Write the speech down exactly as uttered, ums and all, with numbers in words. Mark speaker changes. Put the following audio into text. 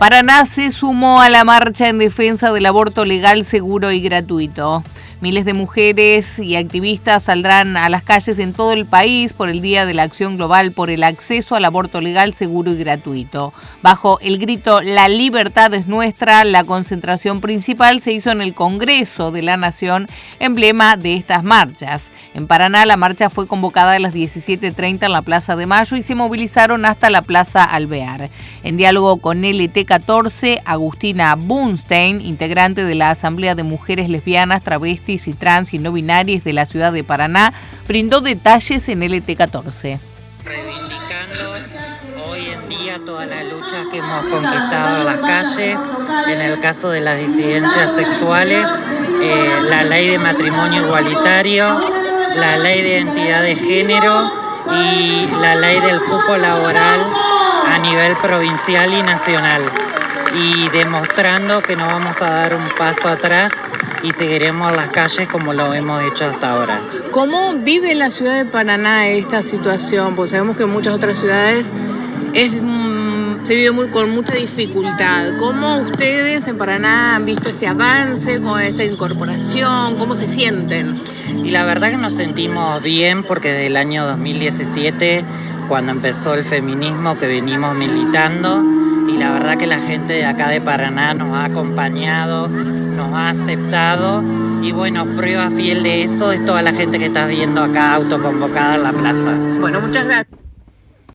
Speaker 1: Paraná se sumó a la marcha en defensa del aborto legal, seguro y gratuito. Miles de mujeres y activistas saldrán a las calles en todo el país por el Día de la Acción Global por el acceso al aborto legal, seguro y gratuito. Bajo el grito "La libertad es nuestra", la concentración principal se hizo en el Congreso de la Nación, emblema de estas marchas. En Paraná, la marcha fue convocada a las diecisiete treinta en la Plaza de Mayo y se movilizaron hasta la Plaza Alvear. En diálogo con L T catorce, Agustina Bunstein, integrante de la Asamblea de Mujeres Lesbianas, Travestis y Trans y No Binarias de la ciudad de Paraná, brindó detalles en L T catorce.
Speaker 2: Reivindicando hoy en día todas las luchas que hemos conquistado en las calles, en el caso de las disidencias sexuales, eh, la ley de matrimonio igualitario, la ley de identidad de género y la ley del cupo laboral a nivel provincial y nacional, y demostrando que no vamos a dar un paso atrás y seguiremos a las calles como lo hemos hecho hasta ahora.
Speaker 3: ¿Cómo vive la ciudad de Paraná esta situación? Porque sabemos que en muchas otras ciudades es, mm, se vive muy, con mucha dificultad. ¿Cómo ustedes en Paraná han visto este avance, con esta incorporación? ¿Cómo se sienten?
Speaker 2: Y la verdad que nos sentimos bien porque desde el año dos mil diecisiete, cuando empezó el feminismo que venimos militando, y la verdad que la gente de acá de Paraná nos ha acompañado, nos ha aceptado, y bueno, prueba fiel de eso es toda la gente que estás viendo acá autoconvocada en la plaza.
Speaker 3: Bueno, muchas gracias.